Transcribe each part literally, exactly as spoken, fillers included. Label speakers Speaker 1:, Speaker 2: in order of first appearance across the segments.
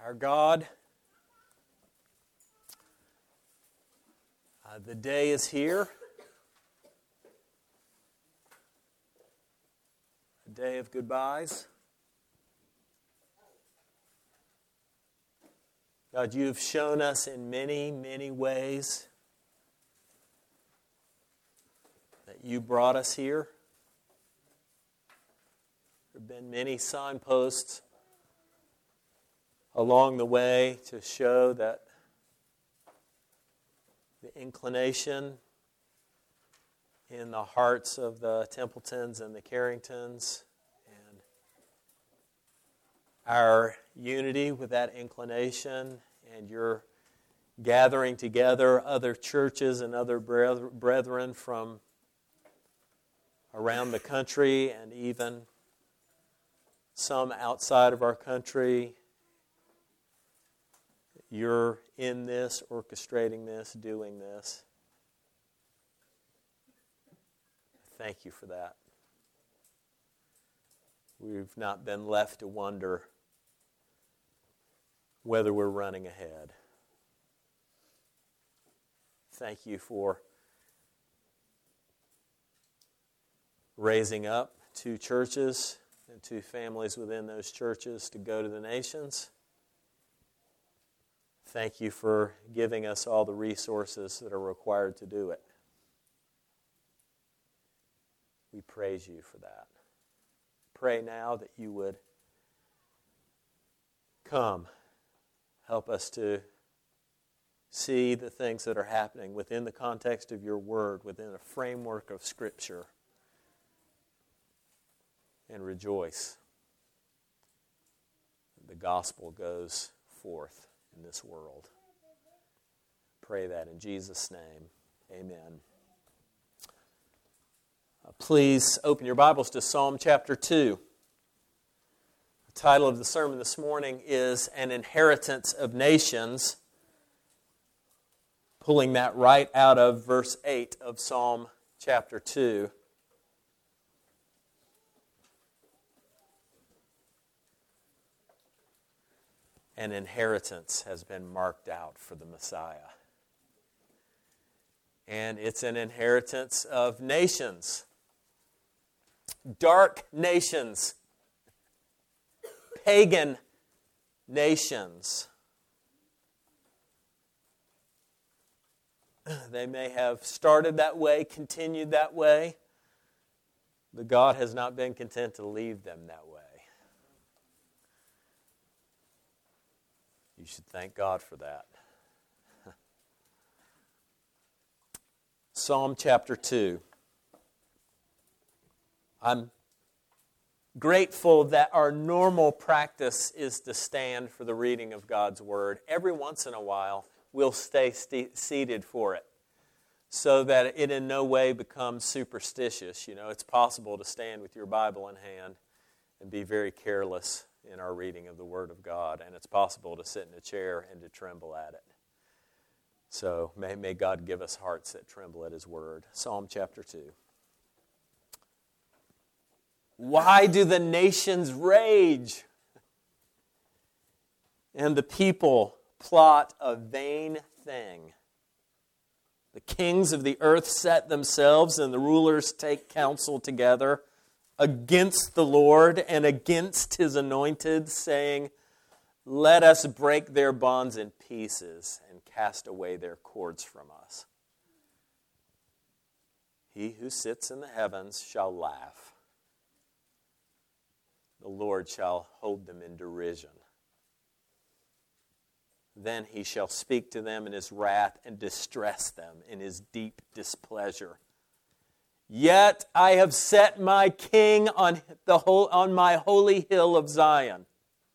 Speaker 1: Our God, uh, the day is here, a day of goodbyes. God, you've shown us in many, many ways that you brought us here. There have been many signposts along the way to show that the inclination in the hearts of the Templetons and the Carringtons and our unity with that inclination and your gathering together other churches and other brethren from around the country and even some outside of our country. You're in this, orchestrating this, doing this. Thank you for that. We've not been left to wonder whether we're running ahead. Thank you for raising up two churches and two families within those churches to go to the nations. Thank you for giving us all the resources that are required to do it. We praise you for that. Pray now that you would come, help us to see the things that are happening within the context of your word, within a framework of Scripture, and rejoice that the gospel goes forth in this world. Pray that in Jesus' name. Amen. Uh, please open your Bibles to Psalm chapter two. The title of the sermon this morning is An Inheritance of Nations, pulling that right out of verse eight of Psalm chapter two. An inheritance has been marked out for the Messiah. And it's an inheritance of nations. Dark nations. Pagan nations. They may have started that way, continued that way, but God has not been content to leave them that way. You should thank God for that. Psalm chapter two. I'm grateful that our normal practice is to stand for the reading of God's Word. Every once in a while, we'll stay st- seated for it so that it in no way becomes superstitious. You know, it's possible to stand with your Bible in hand and be very careless in our reading of the Word of God, and it's possible to sit in a chair and to tremble at it. So may, may God give us hearts that tremble at His Word. Psalm chapter two. Why do the nations rage and the people plot a vain thing? The kings of the earth set themselves and the rulers take counsel together against the Lord and against His anointed, saying, let us break their bonds in pieces and cast away their cords from us. He who sits in the heavens shall laugh. The Lord shall hold them in derision. Then He shall speak to them in His wrath and distress them in His deep displeasure. Yet I have set my king on the whole, on my holy hill of Zion.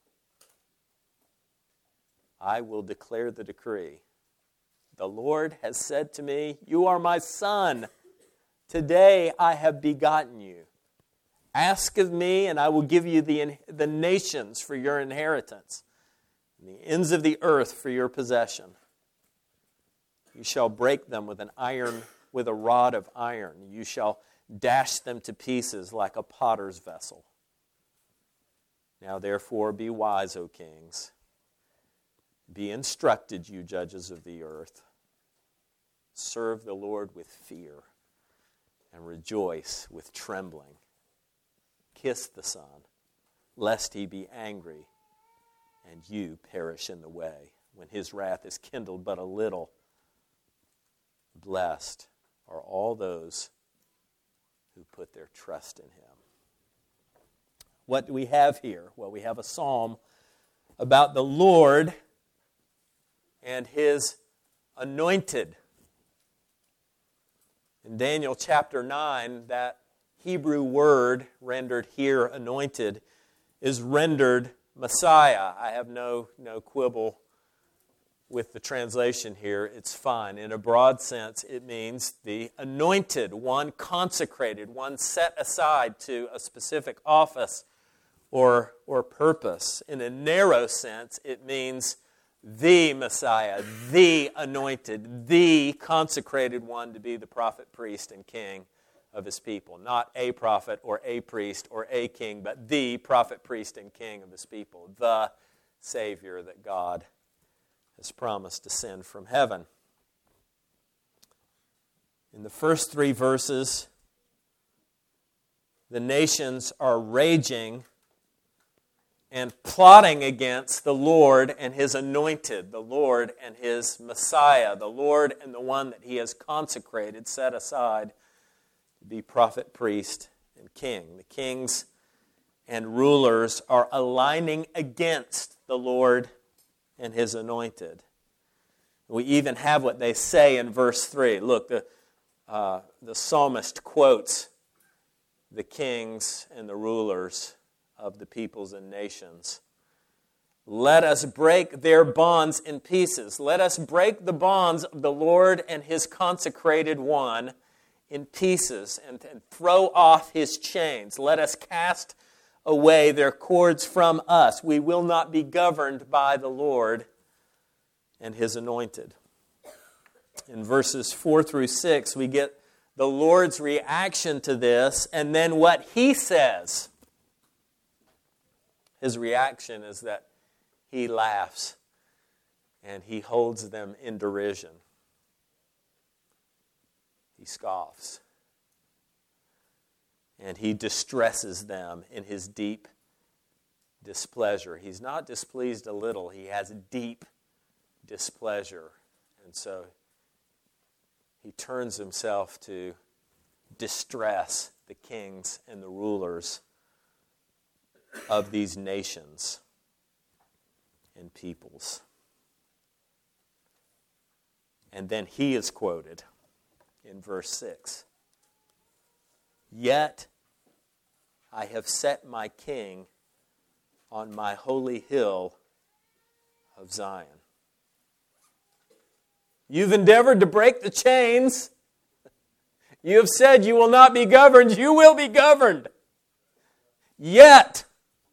Speaker 1: I will declare the decree. The Lord has said to me, you are my son. Today I have begotten you. Ask of me, and I will give you the, the nations for your inheritance, and the ends of the earth for your possession. You shall break them with an iron with a rod of iron. You shall dash them to pieces like a potter's vessel. Now therefore be wise, O kings. Be instructed, you judges of the earth. Serve the Lord with fear and rejoice with trembling. Kiss the Son, lest he be angry and you perish in the way, when his wrath is kindled but a little. Blessed are all those who put their trust in him. What do we have here? Well, we have a psalm about the Lord and his anointed. In Daniel chapter nine, that Hebrew word rendered here anointed is rendered Messiah. I have no, no quibble with the translation here. It's fine. In a broad sense, it means the anointed, one consecrated, one set aside to a specific office or, or purpose. In a narrow sense, it means the Messiah, the anointed, the consecrated one to be the prophet, priest, and king of his people. Not a prophet or a priest or a king, but the prophet, priest, and king of his people. The Savior that God has promised to send from heaven. In the first three verses, the nations are raging and plotting against the Lord and his anointed, the Lord and his Messiah, the Lord and the one that he has consecrated, set aside to be prophet, priest, and king. The kings and rulers are aligning against the Lord and his anointed. We even have what they say in verse three. Look, the, uh, the psalmist quotes the kings and the rulers of the peoples and nations. Let us break their bonds in pieces. Let us break the bonds of the Lord and his consecrated one in pieces and, and throw off his chains. Let us cast away their cords from us. We will not be governed by the Lord and his anointed. In verses four through six, we get the Lord's reaction to this and then what he says. His reaction is that he laughs and he holds them in derision. He scoffs. And he distresses them in his deep displeasure. He's not displeased a little. He has deep displeasure. And so he turns himself to distress the kings and the rulers of these nations and peoples. And then he is quoted in verse six. Yet I have set my king on my holy hill of Zion. You've endeavored to break the chains. You have said you will not be governed. You will be governed. Yet,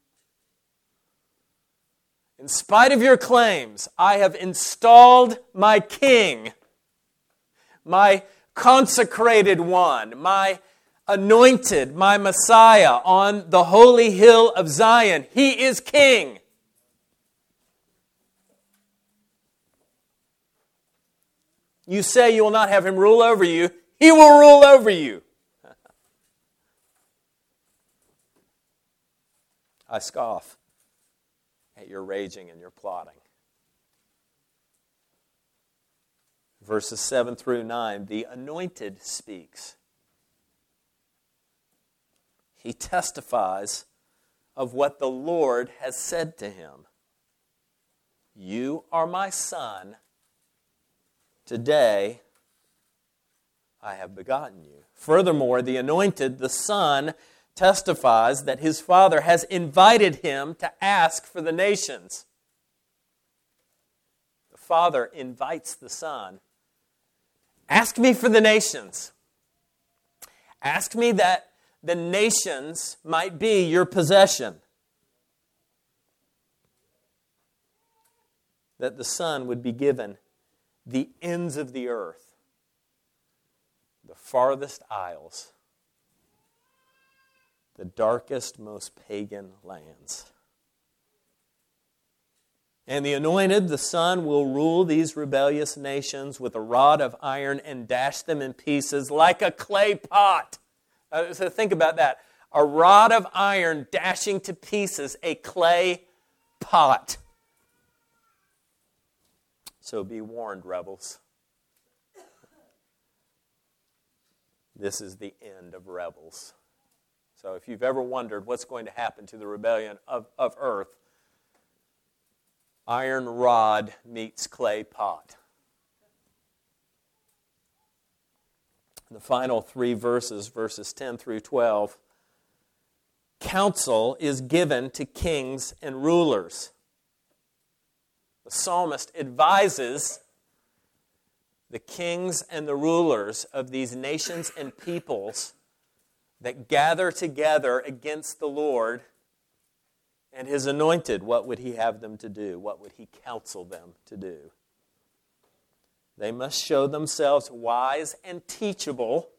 Speaker 1: in spite of your claims, I have installed my king, my consecrated one, my anointed, my Messiah on the holy hill of Zion. He is king. You say you will not have him rule over you. He will rule over you. I scoff at your raging and your plotting. Verses seven through nine, the anointed speaks. He testifies of what the Lord has said to him. You are my son. Today I have begotten you. Furthermore, the anointed, the Son, testifies that his Father has invited him to ask for the nations. The Father invites the Son. Ask me for the nations. Ask me that the nations might be your possession. That the Son would be given the ends of the earth, the farthest isles, the darkest, most pagan lands. And the anointed, the Son, will rule these rebellious nations with a rod of iron and dash them in pieces like a clay pot. Uh, so think about that. A rod of iron dashing to pieces a clay pot. So be warned, rebels. This is the end of rebels. So if you've ever wondered what's going to happen to the rebellion of, of earth, iron rod meets clay pot. The final three verses, verses ten through twelve, counsel is given to kings and rulers. The psalmist advises the kings and the rulers of these nations and peoples that gather together against the Lord and His anointed. What would He have them to do? What would He counsel them to do? They must show themselves wise and teachable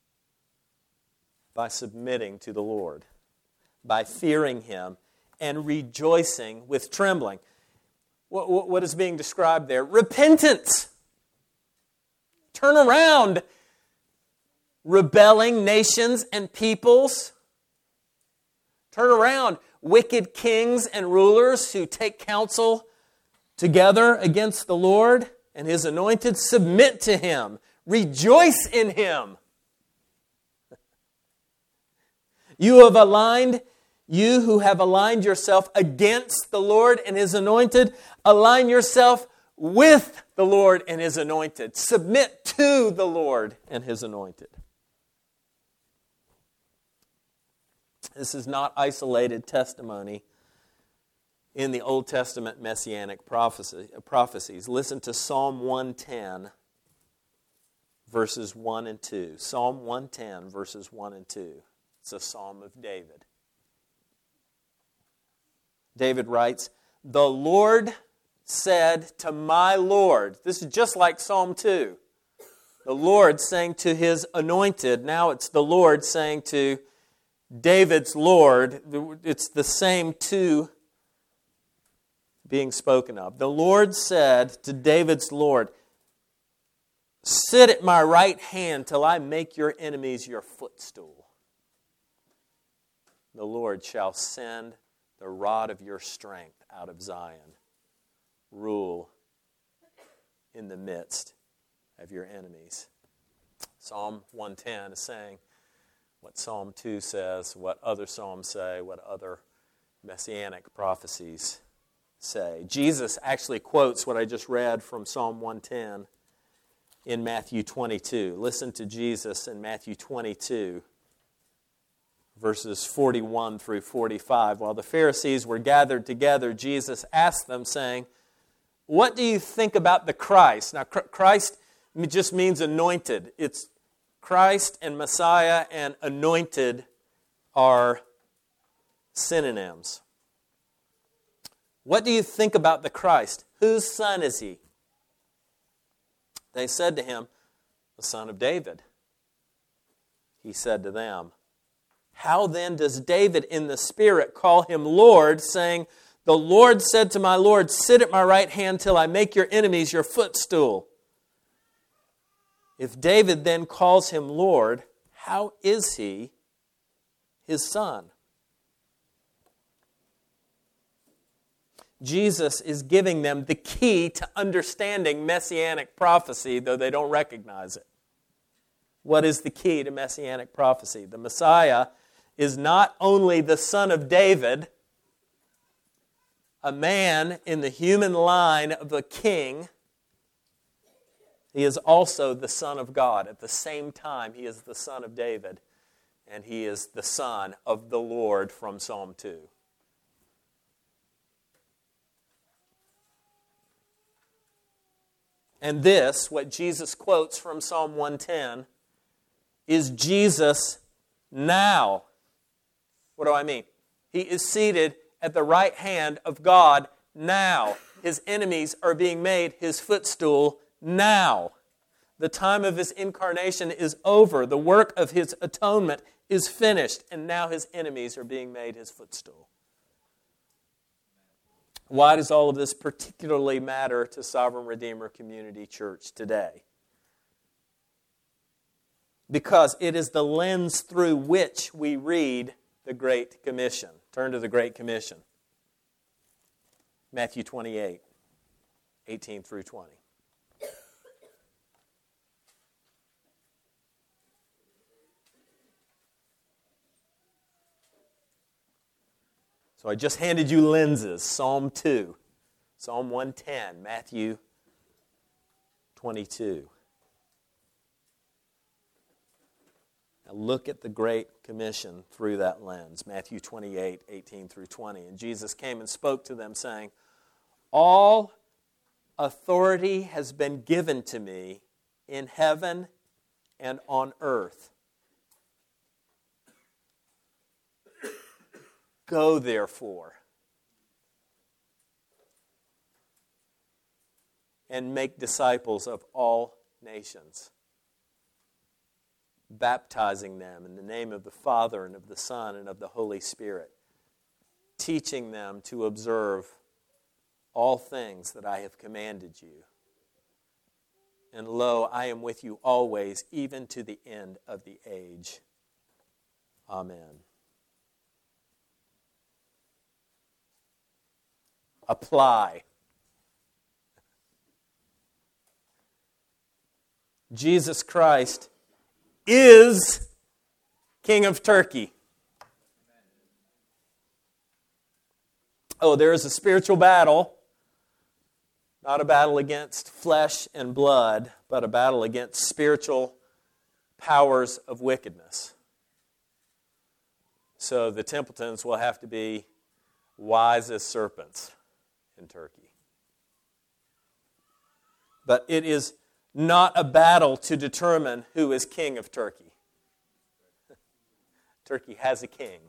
Speaker 1: by submitting to the Lord, by fearing Him and rejoicing with trembling. What, what is being described there? Repentance. Turn around, rebelling nations and peoples. Turn around, wicked kings and rulers who take counsel together against the Lord and His anointed. Submit to Him. Rejoice in Him. You have aligned, you who have aligned yourself against the Lord and His anointed, align yourself with the Lord and His anointed. Submit to the Lord and His anointed. This is not isolated testimony in the Old Testament messianic prophecy, prophecies. Listen to Psalm one ten, verses one and two. Psalm one ten, verses one and two. It's a psalm of David. David writes, "The Lord said to my Lord," this is just like Psalm two. The Lord saying to His anointed, now it's the Lord saying to David's Lord. It's the same two being spoken of. The Lord said to David's Lord, "Sit at my right hand till I make your enemies your footstool. The Lord shall send the rod of your strength out of Zion. Rule in the midst of your enemies." Psalm one ten is saying what Psalm two says, what other psalms say, what other messianic prophecies say. Jesus actually quotes what I just read from Psalm one ten in Matthew twenty-two. Listen to Jesus in Matthew twenty-two, verses forty-one through forty-five. While the Pharisees were gathered together, Jesus asked them, saying, "What do you think about the Christ?" Now, Christ just means anointed. It's Christ and Messiah and anointed are synonyms. "What do you think about the Christ? Whose son is He?" They said to Him, "The son of David." He said to them, "How then does David in the Spirit call Him Lord, saying, 'The Lord said to my Lord, sit at my right hand till I make your enemies your footstool'? If David then calls Him Lord, how is He His son?" Jesus is giving them the key to understanding messianic prophecy, though they don't recognize it. What is the key to messianic prophecy? The Messiah is not only the son of David, a man in the human line of a king, He is also the Son of God. At the same time, He is the Son of David, and He is the Son of the Lord from Psalm two. And this, what Jesus quotes from Psalm one ten, is Jesus now. What do I mean? He is seated at the right hand of God now. His enemies are being made His footstool now. The time of His incarnation is over. The work of His atonement is finished, and now His enemies are being made His footstool. Why does all of this particularly matter to Sovereign Redeemer Community Church today? Because it is the lens through which we read the Great Commission. Turn to the Great Commission. Matthew twenty-eight, eighteen through twenty. So I just handed you lenses. Psalm two, Psalm one ten, Matthew twenty-two. Now look at the Great Commission through that lens. Matthew twenty-eight, eighteen through twenty. And Jesus came and spoke to them, saying, "All authority has been given to me in heaven and on earth. Go, therefore, and make disciples of all nations, baptizing them in the name of the Father and of the Son and of the Holy Spirit, teaching them to observe all things that I have commanded you. And lo, I am with you always, even to the end of the age. Amen." Apply. Jesus Christ is King of Turkey. Oh, there is a spiritual battle, not a battle against flesh and blood, but a battle against spiritual powers of wickedness. So the Templetons will have to be wise as serpents in Turkey. But it is not a battle to determine who is king of Turkey. Turkey has a king.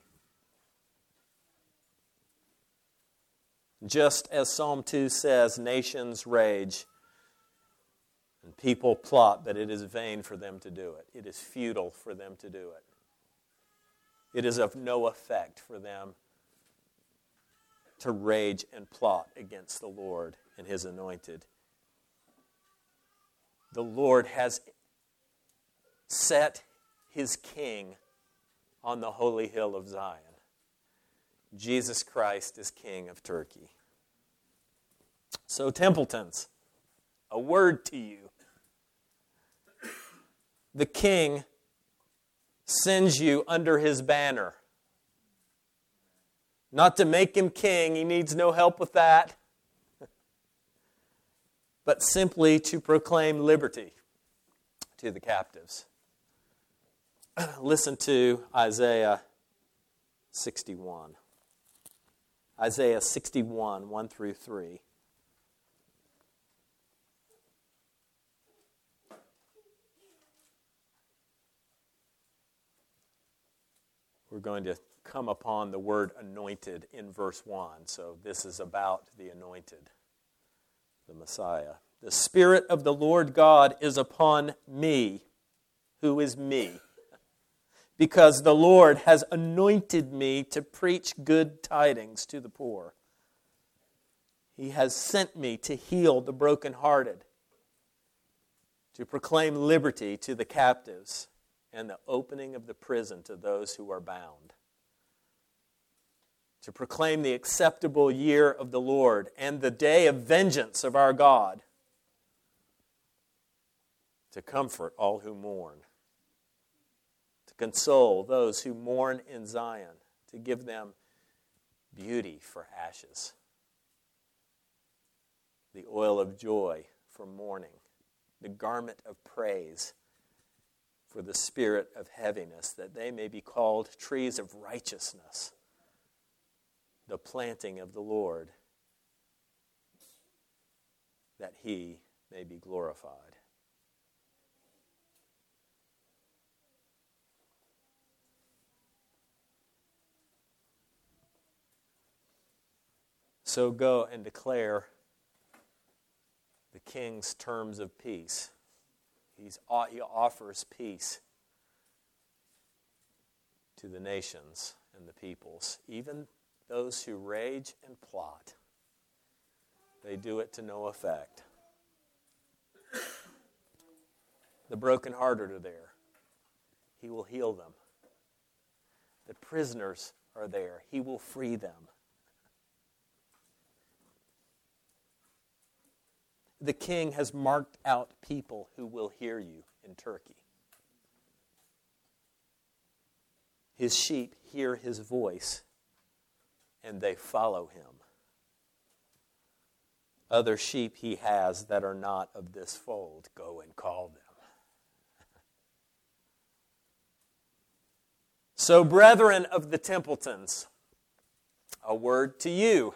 Speaker 1: Just as Psalm two says, nations rage and people plot, but it is vain for them to do it. It is futile for them to do it. It is of no effect for them to rage and plot against the Lord and His anointed. The Lord has set His King on the holy hill of Zion. Jesus Christ is King of Turkey. So, Templetons, a word to you. The King sends you under His banner. Not to make Him king, He needs no help with that, but simply to proclaim liberty to the captives. Listen to Isaiah sixty-one. Isaiah sixty-one, one through three. We're going to come upon the word anointed in verse one. So this is about the anointed, the Messiah. The Spirit of the Lord God is upon me. Who is me? Because the Lord has anointed me to preach good tidings to the poor. He has sent me to heal the brokenhearted, to proclaim liberty to the captives, and the opening of the prison to those who are bound, to proclaim the acceptable year of the Lord and the day of vengeance of our God, to comfort all who mourn, to console those who mourn in Zion, to give them beauty for ashes, the oil of joy for mourning, the garment of praise for the spirit of heaviness, that they may be called trees of righteousness, the planting of the Lord, that He may be glorified. So go and declare the King's terms of peace. He's, he offers peace to the nations and the peoples, even those who rage and plot. they do it to no effect. The brokenhearted are there. He will heal them. The prisoners are there. He will free them. The king has marked out people who will hear you in Turkey. His sheep hear his voice, and they follow him. Other sheep he has that are not of this fold, go and call them. So, brethren of the Templetons, a word to you.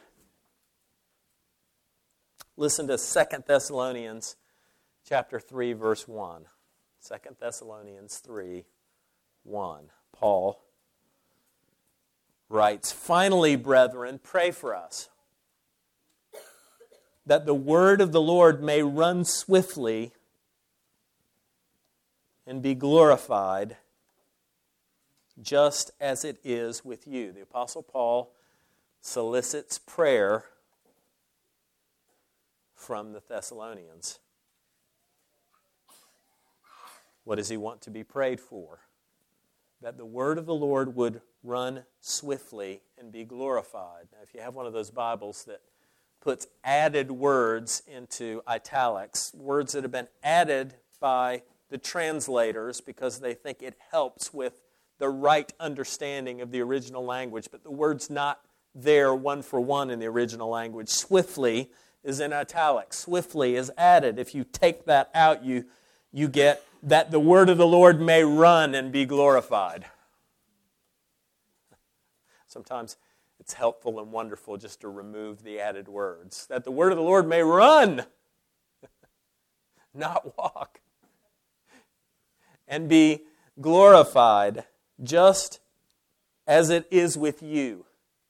Speaker 1: Listen to Second Thessalonians chapter three, verse one. Second Thessalonians three, one. Paul writes, "Finally, brethren, pray for us, that the word of the Lord may run swiftly and be glorified, just as it is with you." The Apostle Paul solicits prayer from the Thessalonians. What does he want to be prayed for? That the word of the Lord would run swiftly and be glorified. Now, if you have one of those Bibles that puts added words into italics, words that have been added by the translators because they think it helps with the right understanding of the original language, but the word's not there one for one in the original language. Swiftly is in italics. Swiftly is added. If you take that out, you, you get that the word of the Lord may run and be glorified. Sometimes it's helpful and wonderful just to remove the added words. That the word of the Lord may run, not walk, and be glorified, just as it is with you.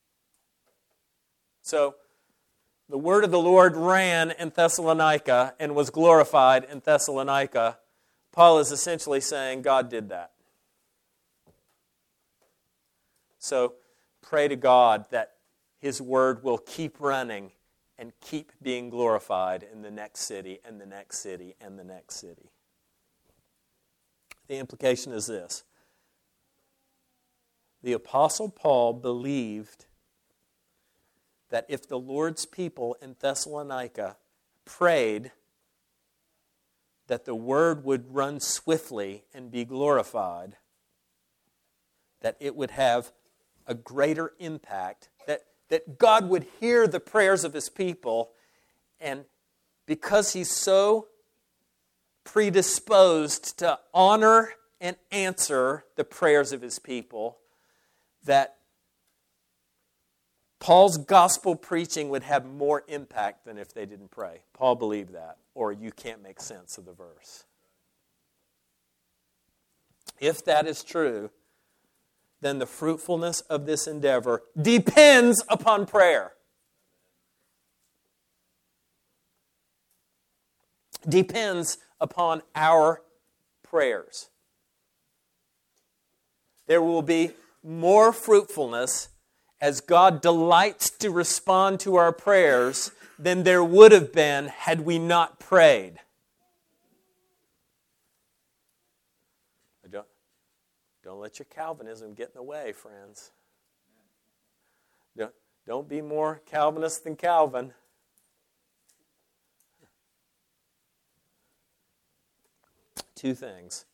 Speaker 1: So, the word of the Lord ran in Thessalonica and was glorified in Thessalonica. Paul is essentially saying God did that. So pray to God that His word will keep running and keep being glorified in the next city and the next city and the next city. The implication is this. The Apostle Paul believed that if the Lord's people in Thessalonica prayed that the word would run swiftly and be glorified, that it would have a greater impact, that, that God would hear the prayers of His people, and because He's so predisposed to honor and answer the prayers of His people, that Paul's gospel preaching would have more impact than if they didn't pray. Paul believed that, or you can't make sense of the verse. If that is true, then the fruitfulness of this endeavor depends upon prayer. Depends upon our prayers. There will be more fruitfulness as God delights to respond to our prayers than there would have been had we not prayed. Don't, don't let your Calvinism get in the way, friends. Don't, don't be more Calvinist than Calvin. Two things.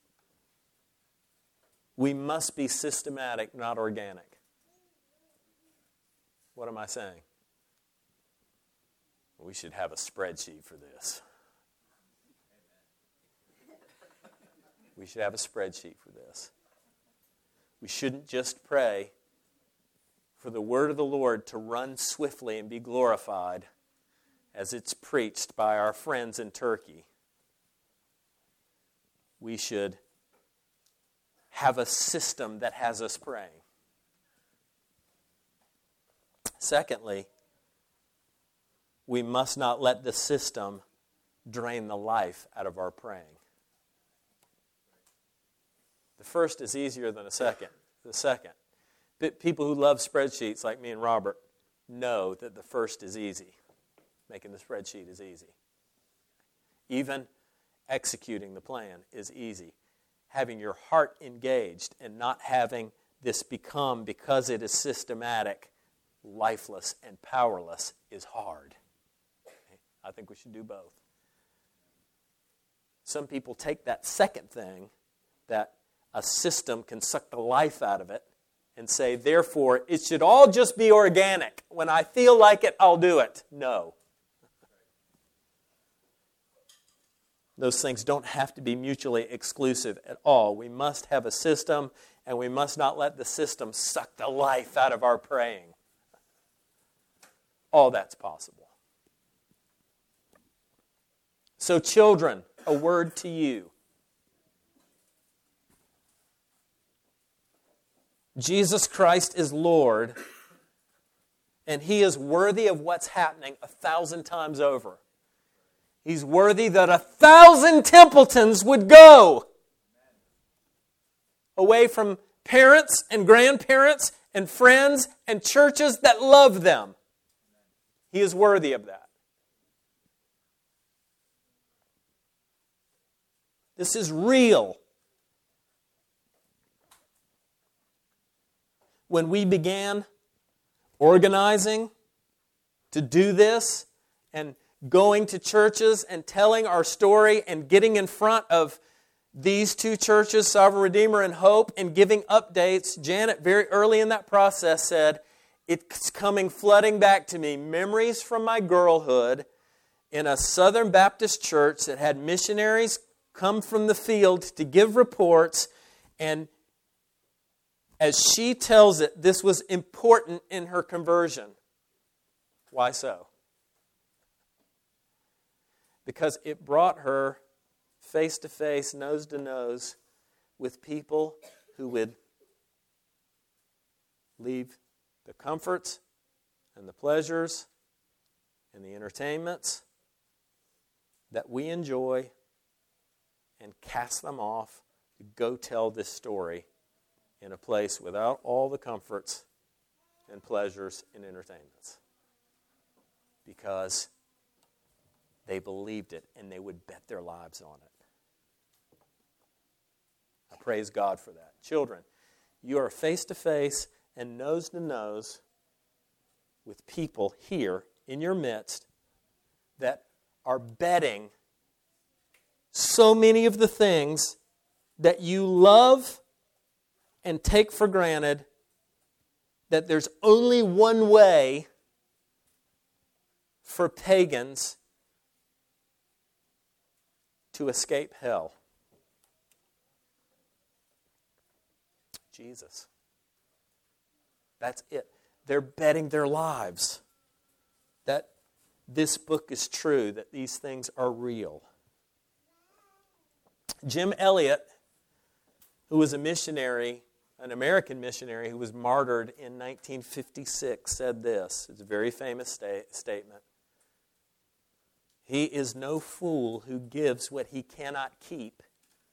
Speaker 1: We must be systematic, not organic. What am I saying? We should have a spreadsheet for this. We should have a spreadsheet for this. We shouldn't just pray for the word of the Lord to run swiftly and be glorified as it's preached by our friends in Turkey. We should have a system that has us praying. Secondly, we must not let the system drain the life out of our praying. The first is easier than the second. The second. People who love spreadsheets like me and Robert know that the first is easy. Making the spreadsheet is easy. Even executing the plan is easy. Having your heart engaged and not having this become, because it is systematic, lifeless and powerless is hard. I think we should do both. Some people take that second thing, that a system can suck the life out of it, and say, therefore, it should all just be organic. When I feel like it, I'll do it. No. Those things don't have to be mutually exclusive at all. We must have a system, and we must not let the system suck the life out of our praying. All that's possible. So, children, a word to you. Jesus Christ is Lord, and He is worthy of what's happening a thousand times over. He's worthy that a thousand Templetons would go away from parents and grandparents and friends and churches that love them. He is worthy of that. This is real. When we began organizing to do this and going to churches and telling our story and getting in front of these two churches, Sovereign Redeemer and Hope, and giving updates, Janet very early in that process said, it's coming flooding back to me, memories from my girlhood in a Southern Baptist church that had missionaries come from the field to give reports, and as she tells it, this was important in her conversion. Why so? Because it brought her face to face, nose to nose with people who would leave the comforts and the pleasures and the entertainments that we enjoy and cast them off to go tell this story in a place without all the comforts and pleasures and entertainments. Because they believed it and they would bet their lives on it. I praise God for that. Children, you are face to face and nose to nose with people here in your midst that are betting so many of the things that you love and take for granted, that there's only one way for pagans to escape hell. Jesus. That's it. They're betting their lives that this book is true, that these things are real. Jim Elliot, who was a missionary, an American missionary who was martyred in nineteen fifty-six, said this. It's a very famous sta- statement. He is no fool who gives what he cannot keep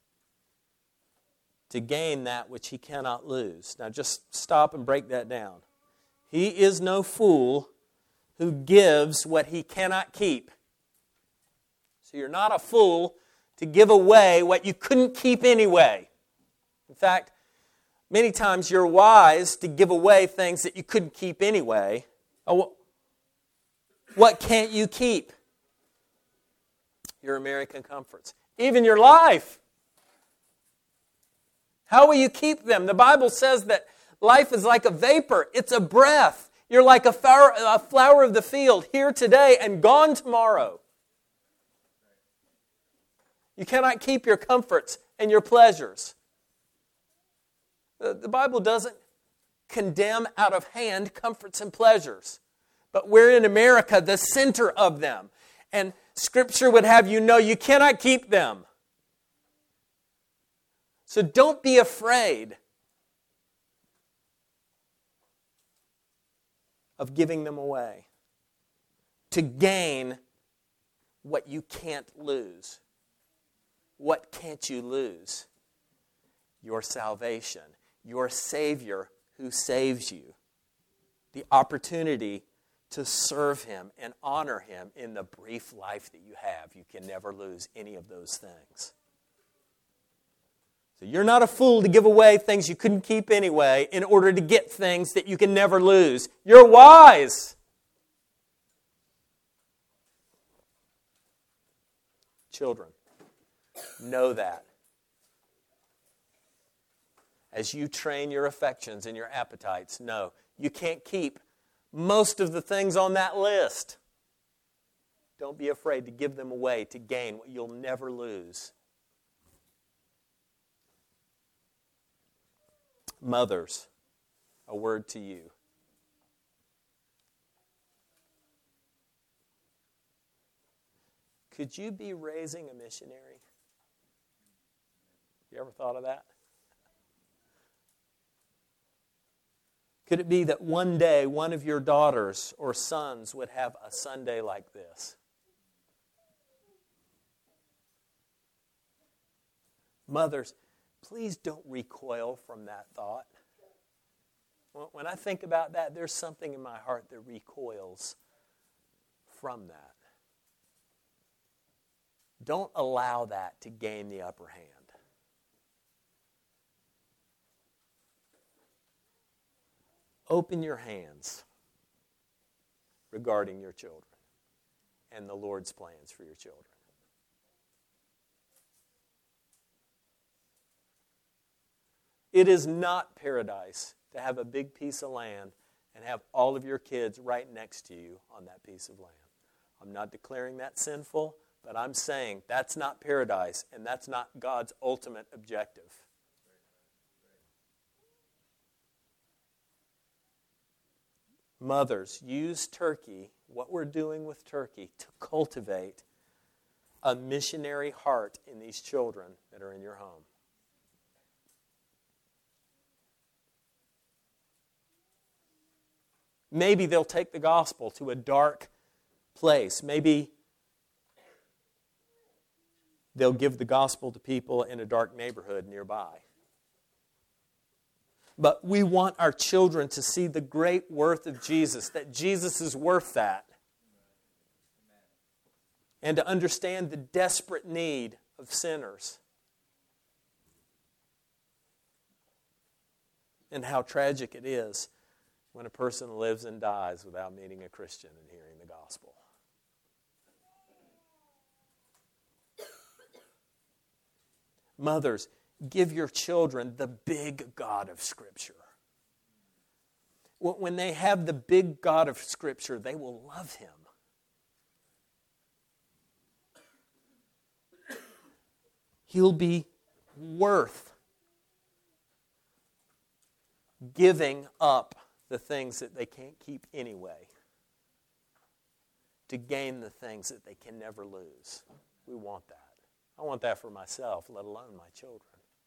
Speaker 1: to gain that which he cannot lose. Now just stop and break that down. He is no fool who gives what he cannot keep. So you're not a fool to give away what you couldn't keep anyway. In fact, many times you're wise to give away things that you couldn't keep anyway. Oh, what can't you keep? Your American comforts. Even your life. How will you keep them? The Bible says that life is like a vapor. It's a breath. You're like a flower, a flower of the field, here today and gone tomorrow. You cannot keep your comforts and your pleasures. The, the Bible doesn't condemn out of hand comforts and pleasures. But we're in America, the center of them. And Scripture would have you know you cannot keep them. So don't be afraid of giving them away to gain what you can't lose. What can't you lose? Your salvation, your Savior who saves you. The opportunity to serve Him and honor Him in the brief life that you have. You can never lose any of those things. So you're not a fool to give away things you couldn't keep anyway in order to get things that you can never lose. You're wise. Children, know that. As you train your affections and your appetites, know you can't keep most of the things on that list. Don't be afraid to give them away to gain what you'll never lose. Mothers, a word to you. Could you be raising a missionary? You ever thought of that? Could it be that one day one of your daughters or sons would have a Sunday like this? Mothers, please don't recoil from that thought. When I think about that, there's something in my heart that recoils from that. Don't allow that to gain the upper hand. Open your hands regarding your children and the Lord's plans for your children. It is not paradise to have a big piece of land and have all of your kids right next to you on that piece of land. I'm not declaring that sinful, but I'm saying that's not paradise and that's not God's ultimate objective. Mothers, use Turkey, what we're doing with Turkey, to cultivate a missionary heart in these children that are in your home. Maybe they'll take the gospel to a dark place. Maybe they'll give the gospel to people in a dark neighborhood nearby. But we want our children to see the great worth of Jesus, that Jesus is worth that. And to understand the desperate need of sinners. And how tragic it is when a person lives and dies without meeting a Christian and hearing the gospel. Mothers, give your children the big God of Scripture. When they have the big God of Scripture, they will love Him. He'll be worth giving up the things that they can't keep anyway to gain the things that they can never lose. We want that. I want that for myself, let alone my children.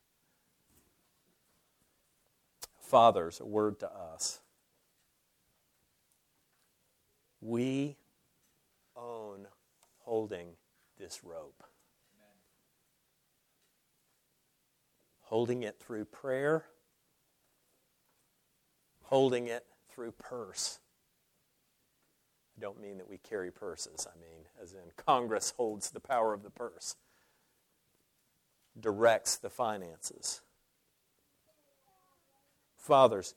Speaker 1: Fathers, a word to us. We own holding this rope. Amen. Holding it through prayer. Holding it through purse. I don't mean that we carry purses. I mean, as in Congress holds the power of the purse. Directs the finances. Fathers,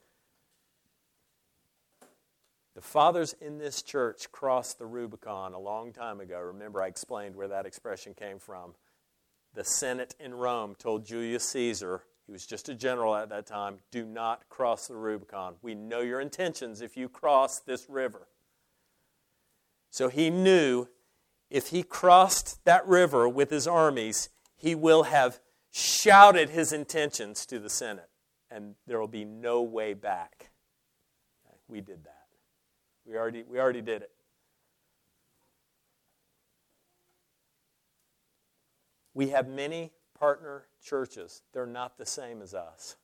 Speaker 1: the fathers in this church crossed the Rubicon a long time ago. Remember, I explained where that expression came from. The Senate in Rome told Julius Caesar, he was just a general at that time, do not cross the Rubicon. We know your intentions if you cross this river. So he knew if he crossed that river with his armies, he will have shouted his intentions to the Senate. And there will be no way back. We did that. We already, we already did it. We have many partner churches. They're not the same as us.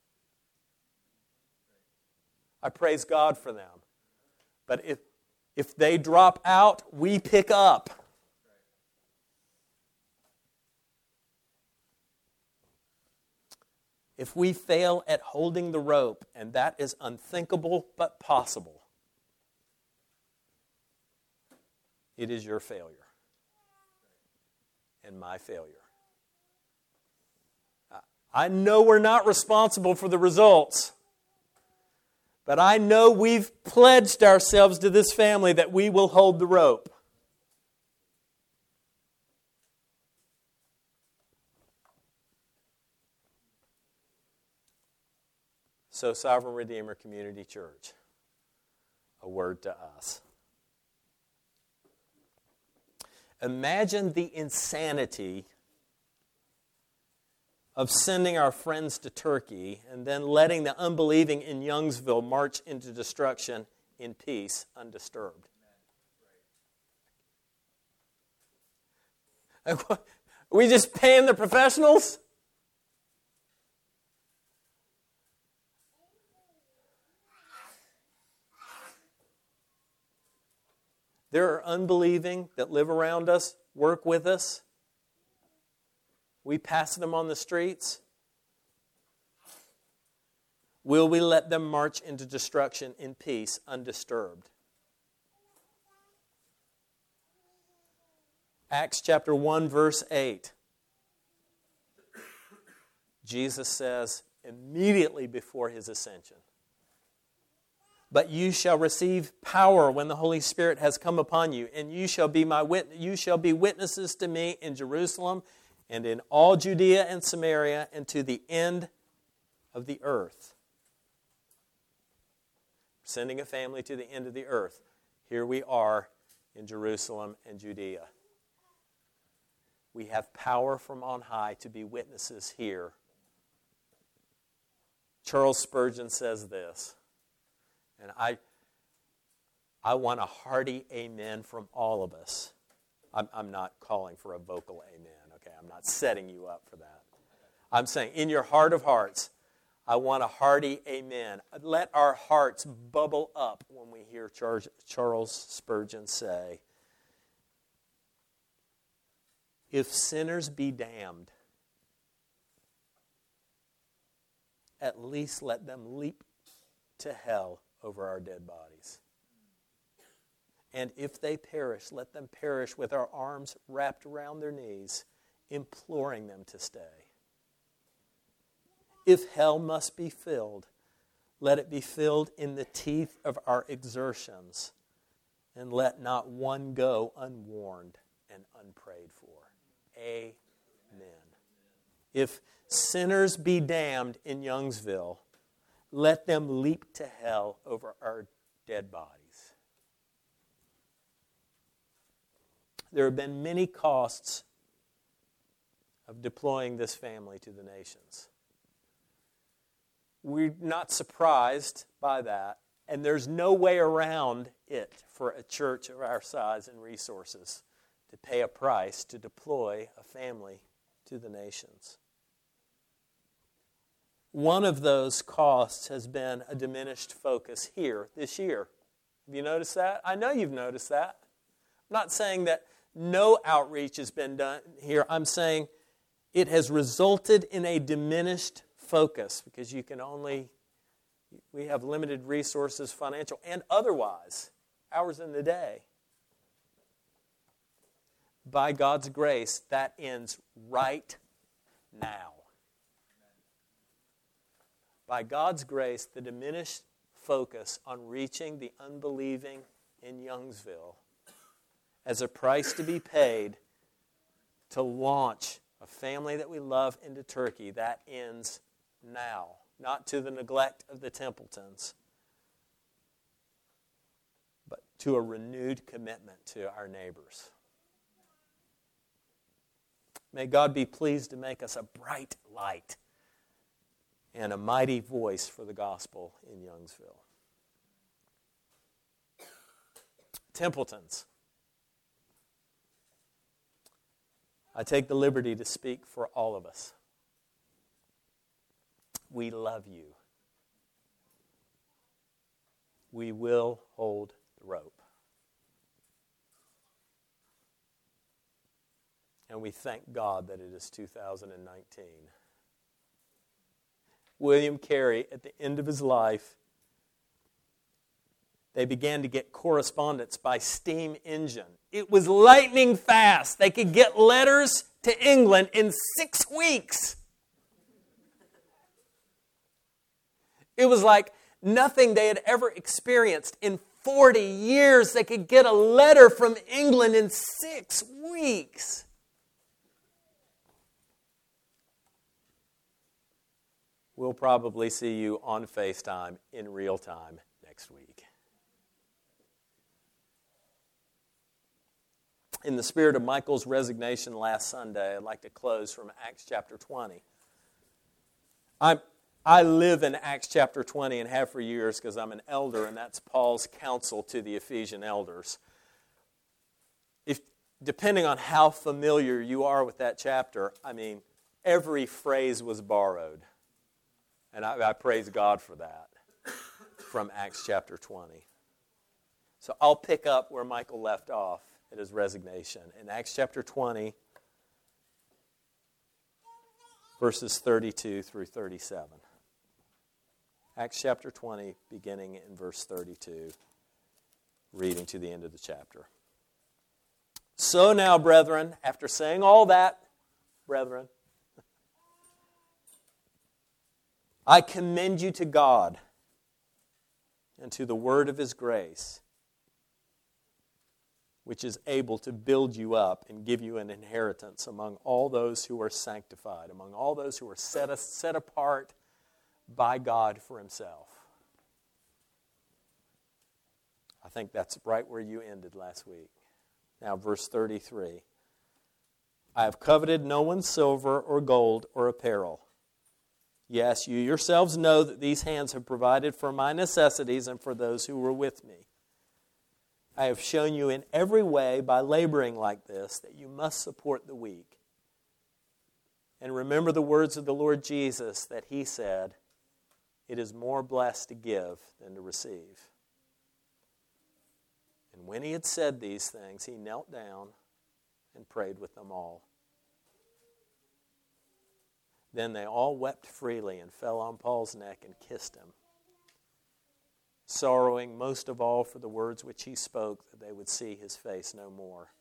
Speaker 1: I praise God for them. But if, if they drop out, we pick up. If we fail at holding the rope, and that is unthinkable but possible, It is your failure and my failure. I know we're not responsible for the results, but I know we've pledged ourselves to this family that we will hold the rope. So, Sovereign Redeemer Community Church, a word to us. Imagine the insanity of sending our friends to Turkey and then letting the unbelieving in Youngsville march into destruction in peace, undisturbed. Are we just paying the professionals? There are unbelieving that live around us, work with us. We pass them on the streets. Will we let them march into destruction in peace, undisturbed? Acts chapter one, verse eight. Jesus says immediately before his ascension, "But you shall receive power when the Holy Spirit has come upon you, and you shall be my wit- you shall be witnesses to me in Jerusalem and in all Judea and Samaria and to the end of the earth." Sending a family to the end of the earth. Here we are in Jerusalem and Judea. We have power from on high to be witnesses here. Charles Spurgeon says this, and I, I want a hearty amen from all of us. I'm, I'm not calling for a vocal amen, okay? I'm not setting you up for that. I'm saying in your heart of hearts, I want a hearty amen. Let our hearts bubble up when we hear Charles Spurgeon say, "If sinners be damned, at least let them leap to hell over our dead bodies. And if they perish, let them perish with our arms wrapped around their knees, imploring them to stay. If hell must be filled, let it be filled in the teeth of our exertions, and let not one go unwarned and unprayed for." Amen. If sinners be damned in Youngsville, let them leap to hell over our dead bodies. There have been many costs of deploying this family to the nations. We're not surprised by that, and there's no way around it for a church of our size and resources to pay a price to deploy a family to the nations. One of those costs has been a diminished focus here this year. Have you noticed that? I know you've noticed that. I'm not saying that no outreach has been done here. I'm saying it has resulted in a diminished focus because you can only, we have limited resources, financial and otherwise, hours in the day. By God's grace, that ends right now. By God's grace, the diminished focus on reaching the unbelieving in Youngsville as a price to be paid to launch a family that we love into Turkey, that ends now. Not to the neglect of the Templetons, but to a renewed commitment to our neighbors. May God be pleased to make us a bright light and a mighty voice for the gospel in Youngsville. Templetons. I take the liberty to speak for all of us. We love you. We will hold the rope. And we thank God that it is two thousand nineteen. William Carey, at the end of his life, they began to get correspondence by steam engine. It was lightning fast. They could get letters to England in six weeks. It was like nothing they had ever experienced in forty years. They could get a letter from England in six weeks. We'll probably see you on FaceTime in real time next week. In the spirit of Michael's resignation last Sunday, I'd like to close from Acts chapter twenty. I'm, I live in Acts chapter twenty and have for years because I'm an elder, and that's Paul's counsel to the Ephesian elders. If, depending on how familiar you are with that chapter, I mean, every phrase was borrowed. And I, I praise God for that from Acts chapter twenty. So I'll pick up where Michael left off at his resignation. In Acts chapter twenty, verses thirty-two through thirty-seven. Acts chapter twenty, beginning in verse thirty-two, reading to the end of the chapter. So now, brethren, after saying all that, brethren, I commend you to God and to the word of His grace, which is able to build you up and give you an inheritance among all those who are sanctified, among all those who are set, set apart by God for Himself. I think that's right where you ended last week. Now, verse thirty-three. I have coveted no one's silver or gold or apparel. Yes, you yourselves know that these hands have provided for my necessities and for those who were with me. I have shown you in every way by laboring like this that you must support the weak. And remember the words of the Lord Jesus that He said, it is more blessed to give than to receive. And when He had said these things, He knelt down and prayed with them all. Then they all wept freely and fell on Paul's neck and kissed him, sorrowing most of all for the words which he spoke, that they would see his face no more.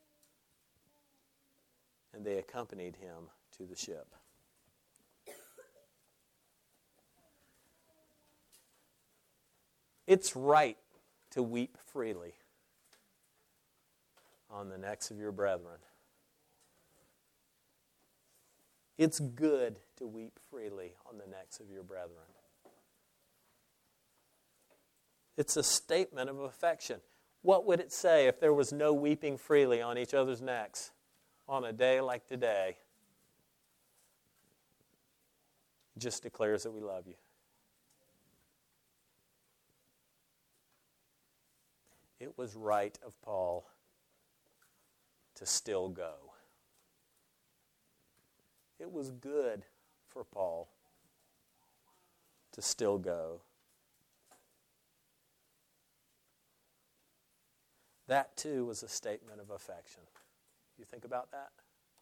Speaker 1: And they accompanied him to the ship. It's right to weep freely on the necks of your brethren. It's good to weep freely on the necks of your brethren. It's a statement of affection. What would it say if there was no weeping freely on each other's necks on a day like today? It just declares that we love you. It was right of Paul to still go. It was good for Paul to still go. That too was a statement of affection. You think about that?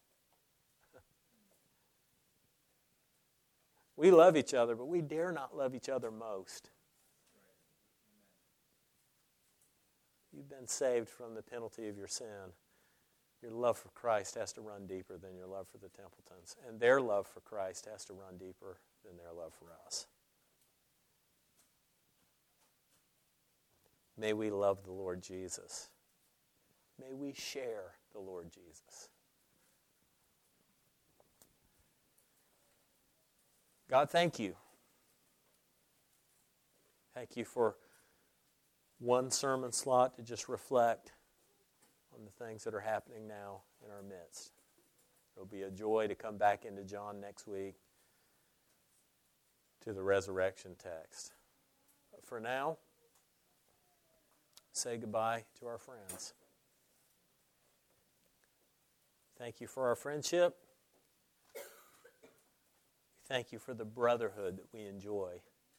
Speaker 1: We love each other, but we dare not love each other most. You've been saved from the penalty of your sin. Your love for Christ has to run deeper than your love for the Templetons. And their love for Christ has to run deeper than their love for us. May we love the Lord Jesus. May we share the Lord Jesus. God, thank you. Thank you for one sermon slot to just reflect on the things that are happening now in our midst. It'll be a joy to come back into John next week to the resurrection text. But for now, say goodbye to our friends. Thank you for our friendship. Thank you for the brotherhood that we enjoy.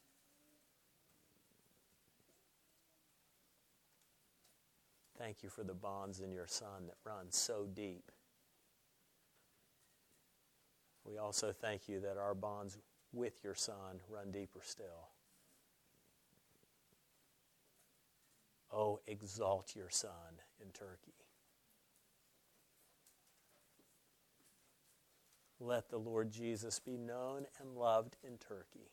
Speaker 1: Thank you for the bonds in your Son that run so deep. We also thank you that our bonds with your Son run deeper still. Oh, exalt your Son in Turkey. Let the Lord Jesus be known and loved in Turkey.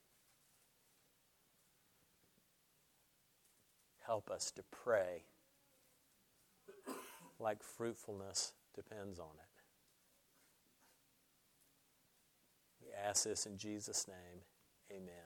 Speaker 1: Help us to pray like fruitfulness depends on it. We ask this in Jesus' name. Amen.